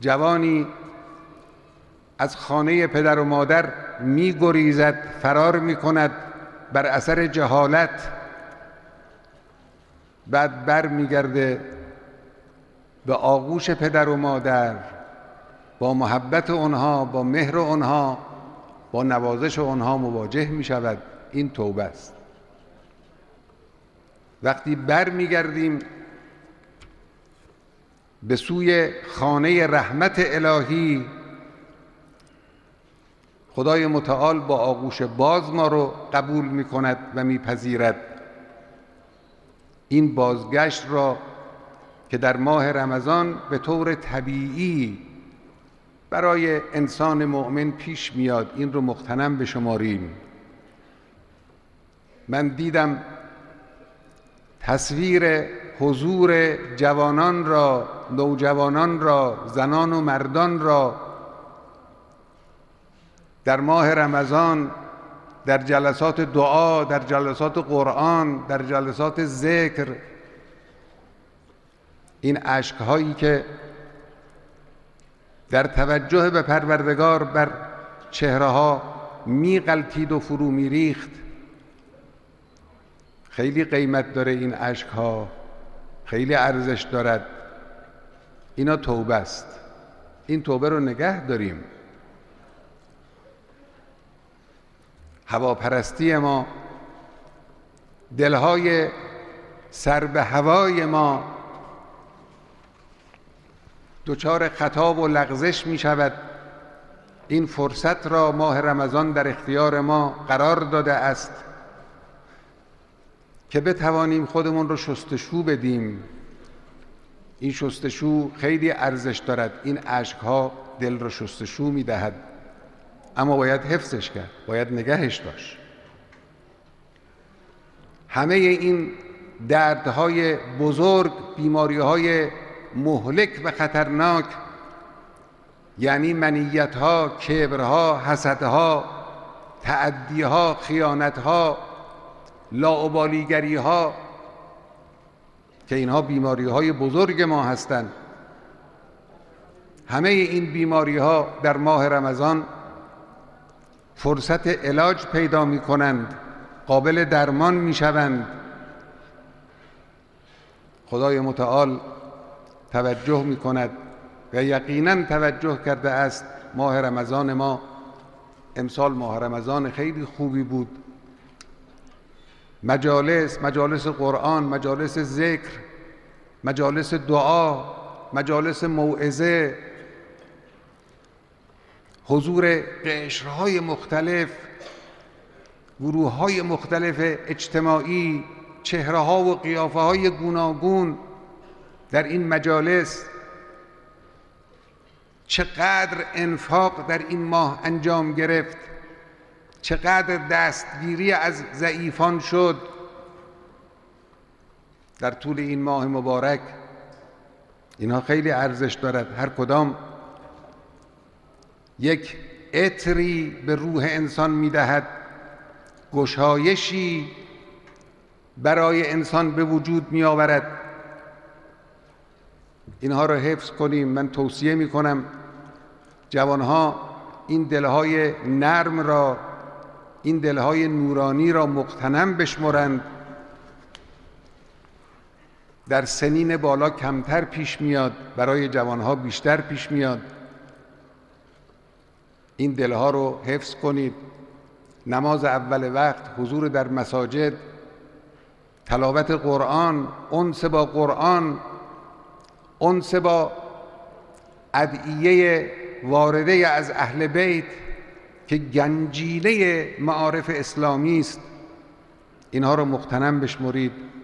جوانی از خانه پدر و مادر می گریزد، فرار می کند بر اثر جهالت، بعد بر می گرده به آغوش پدر و مادر، با محبت آنها، با مهر آنها، با نوازش آنها مواجه می شود. این توبه است. وقتی بر می گردیم به سوی خانه رحمت الهی، خدای متعال با آغوش باز ما رو قبول می کند و می پذیرد. این بازگشت را که در ماه رمضان به طور طبیعی برای انسان مؤمن پیش میاد، این رو مغتنم بشماریم. من دیدم تصویر حضور جوانان را، نوجوانان را، زنان و مردان را در ماه رمضان در جلسات دعا، در جلسات قرآن، در جلسات ذکر. این اشک‌هایی که در توجه به پروردگار بر چهره‌ها می‌غلتید و فرو می‌ریخت، خیلی قیمت داره. این اشک‌ها خیلی ارزش دارد. اینا توبه است. این توبه رو نگه داریم. هواپرستی ما، دلهای سر به هوای ما دچار خطا و لغزش می شود. این فرصت را ماه رمضان در اختیار ما قرار داده است که بتوانیم خودمون رو شستشو بدیم. این شستشو خیلی ارزش دارد. این اشک‌ها دل رو شستشو می دهد، اما باید حفظش کرد، باید نگهش داشت. همه این دردهای بزرگ، بیماریهای مهلک و خطرناک، یعنی منیت‌ها، کبرها، حسدها، تعدیها، خیانتها، لاابالیگریها، که اینها بیماریهای بزرگ ما هستند، همه این بیماریها در ماه رمضان فرصت علاج پیدا می کنند، قابل درمان می شوند. خدای متعال توجه می کند و یقیناً توجه کرده است. ماه رمضان ما امسال ماه رمضان خیلی خوبی بود. مجالس قرآن، مجالس ذکر، مجالس دعا، مجالس موعظه، حضور قشرهای مختلف، گروه‌های مختلف اجتماعی، چهره‌ها و قیافه‌های گوناگون در این مجالس. چقدر انفاق در این ماه انجام گرفت، چقدر دستگیری از ضعیفان شد در طول این ماه مبارک. اینها خیلی ارزش دارد. هر کدام یک عطری به روح انسان می‌دهد، گشایشی برای انسان به وجود می‌آورد. اینها را حفظ کنیم. من توصیه می‌کنم جوانها این دلهای نرم را، این دلهای نورانی را مغتنم بشمرند. در سنین بالا کمتر پیش میاد، برای جوانها بیشتر پیش میاد. این دلها رو حفظ کنید. نماز اول وقت، حضور در مساجد، تلاوت قرآن، انس با قرآن، انس با ادعیه وارده از اهل بیت که گنجینه معارف اسلامی است. اینها رو مغتنم بشمرید.